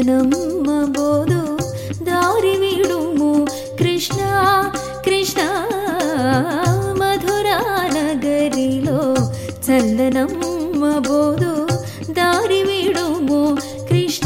చల్లనమ్మ బోదు దారి విడుము కృష్ణ కృష్ణ మధురా నగరిలో చల్లనమ్మ బోదు దారి విడుము కృష్ణ.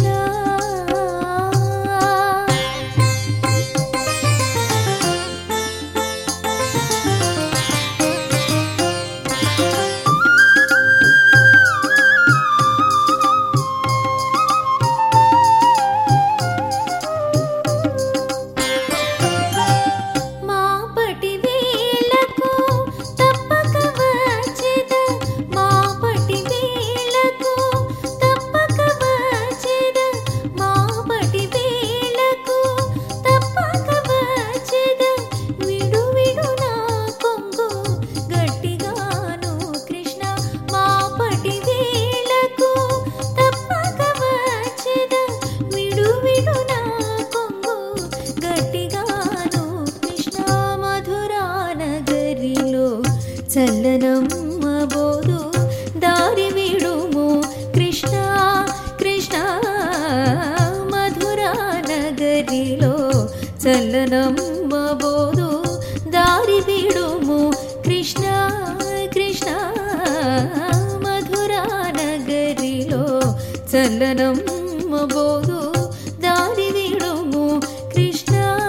చల్లనమ్మ బోదు దారి విడుము కృష్ణ కృష్ణ మధురా నగరిలో చల్లనమ్మ బోదు దారి విడుము కృష్ణ కృష్ణ మధురా నగరిలో చల్లనమ్మ బోదు దారి విడుము కృష్ణ.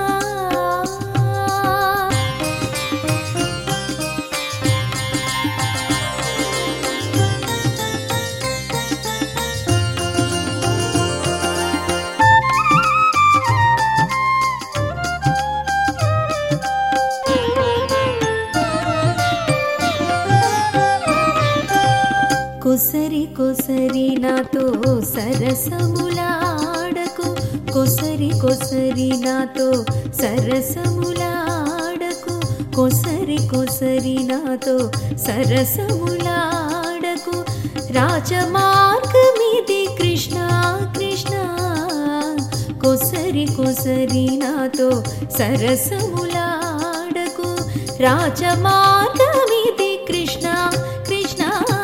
కొసరి కొసరి నాతో సరసములాడకు కొసరి కొసరి నాతో సరసములాడకు కొసరి కొసరి నాతో సరసములాడకు రాజమార్గమిది కృష్ణ కృష్ణ కొసరి కొసరి నాతో సరసములాడకు రాజమార్గమిది కృష్ణ కృష్ణ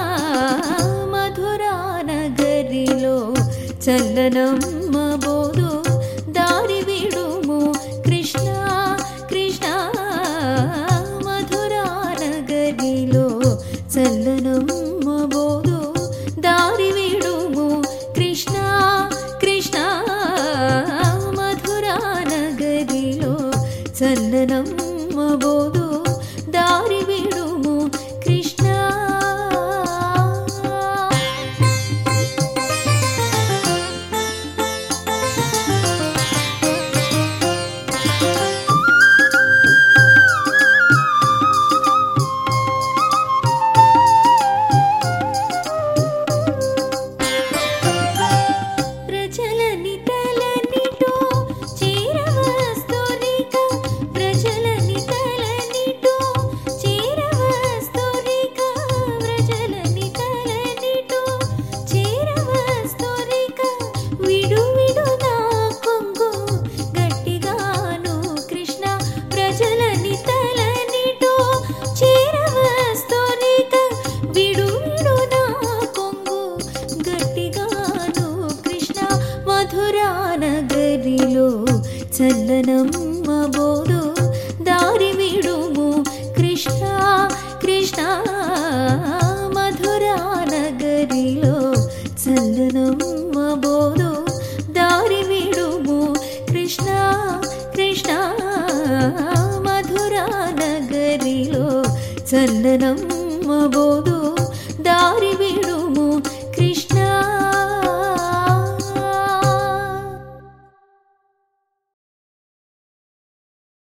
మధురా నగరిలో చల్లనమ్మ బోదు దారి విడుము కృష్ణ కృష్ణ మధురా నగరిలో చల్లనమ్మ బోదు దారి విడుము కృష్ణ కృష్ణ మధురా నగరిలో చల్లనమ్మ బోదు దారి విడుము కృష్ణ. చల్లనమ్మ బోదు దారి విడుము కృష్ణ కృష్ణ మధురా నగరిలో చల్లనమ్మ బోదు దారి విడుము కృష్ణ కృష్ణ మధురా నగరిలో చల్లనమ్మ బోదు దారి విడుము